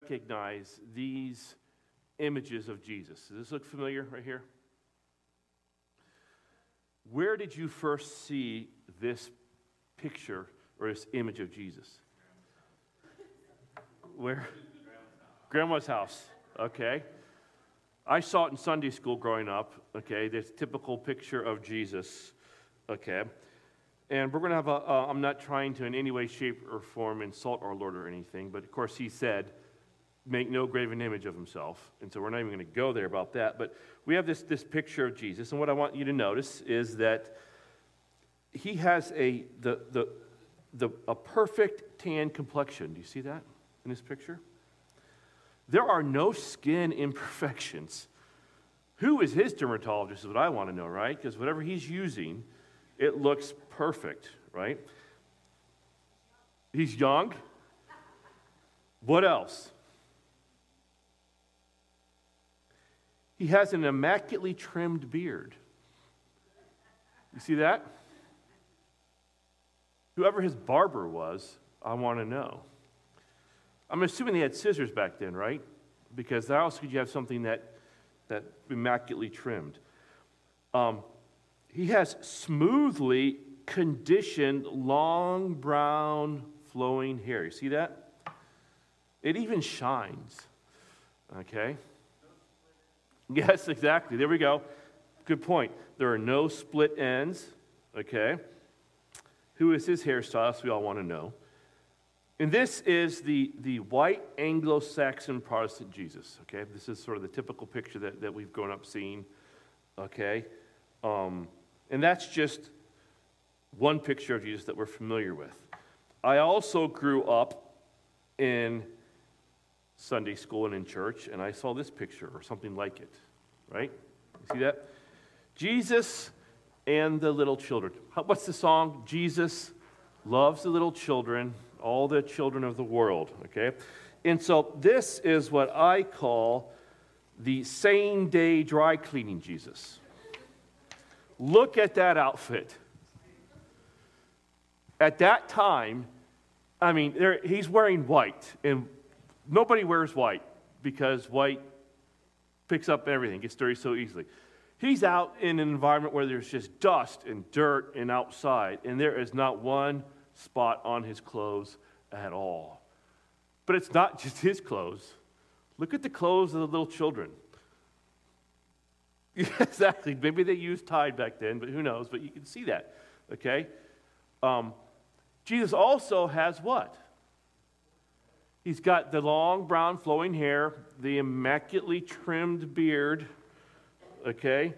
recognize these images of Jesus? Does this look familiar right here? Where did you first see this picture or this image of Jesus? Where? Grandma's house. Okay. I saw it in Sunday school growing up. Okay, this typical picture of Jesus. Okay. And we're going to have I'm not trying to in any way, shape, or form insult our Lord or anything, but of course he said, make no graven image of himself. And so we're not even going to go there about that. But we have this picture of Jesus, and what I want you to notice is that he has a perfect tan complexion. Do you see that in this picture? There are no skin imperfections. Who is his dermatologist is what I want to know, right? Because whatever he's using, it looks perfect, right? He's young. What else? He has an immaculately trimmed beard. You see that? Whoever his barber was, I want to know. I'm assuming they had scissors back then, right? Because how else could you have something that immaculately trimmed? He has smoothly conditioned, long brown flowing hair. You see that? It even shines. Okay? Yes, exactly. There we go. Good point. There are no split ends. Okay? Who is his hairstylist? We all want to know. And this is the white Anglo-Saxon Protestant Jesus. Okay? This is sort of the typical picture that we've grown up seeing. Okay? And that's just one picture of Jesus that we're familiar with. I also grew up in Sunday school and in church, and I saw this picture or something like it, right? You see that? Jesus and the little children. What's the song? Jesus loves the little children, all the children of the world, okay? And so this is what I call the same-day dry cleaning Jesus. Look at that outfit. At that time, I mean, he's wearing white, and nobody wears white because white picks up everything, gets dirty so easily. He's out in an environment where there's just dust and dirt and outside, and there is not one spot on his clothes at all. But it's not just his clothes. Look at the clothes of the little children. Exactly. Maybe they used Tide back then, but who knows? But you can see that, okay? Jesus also has what? He's got the long, brown, flowing hair, the immaculately trimmed beard, okay?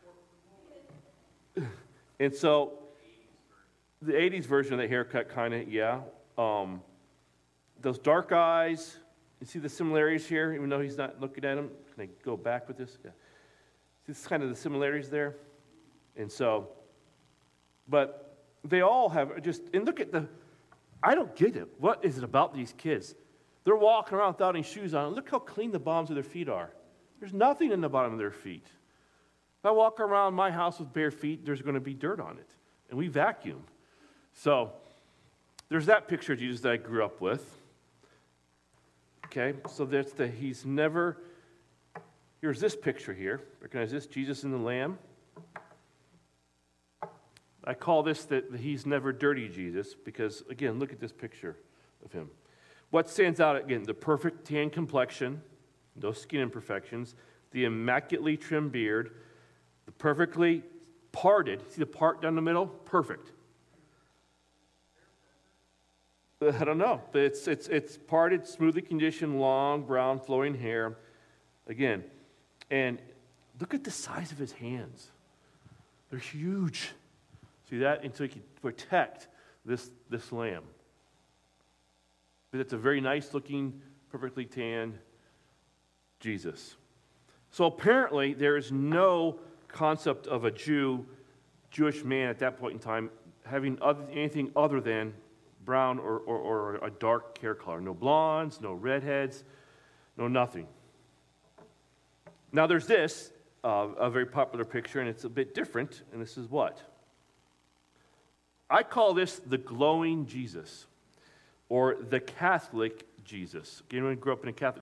And so, the 80s version of that haircut, kind of, yeah. Those dark eyes, you see the similarities here, even though he's not looking at them? Can I go back with this? Yeah. This is kind of the similarities there. And so, but they all have just, and look at I don't get it. What is it about these kids? They're walking around without any shoes on. Look how clean the bottoms of their feet are. There's nothing in the bottom of their feet. If I walk around my house with bare feet, there's going to be dirt on it. And we vacuum. So, there's that picture of Jesus that I grew up with. Okay, so that's here's this picture here. Recognize this? Jesus and the Lamb. I call this the he's never dirty Jesus because, again, look at this picture of him. What stands out, again, the perfect tan complexion, no skin imperfections, the immaculately trimmed beard, the perfectly parted, see the part down the middle? Perfect. I don't know, but it's parted, smoothly conditioned, long, brown, flowing hair. Again, and look at the size of his hands. They're huge. See that? And so he can protect this lamb. But it's a very nice looking, perfectly tanned Jesus. So apparently there is no concept of a Jewish man at that point in time having anything other than brown or a dark hair color. No blondes, no redheads, no nothing. Now there's this, a very popular picture, and it's a bit different, and this is what? I call this the glowing Jesus, or the Catholic Jesus. Anyone grew up in a Catholic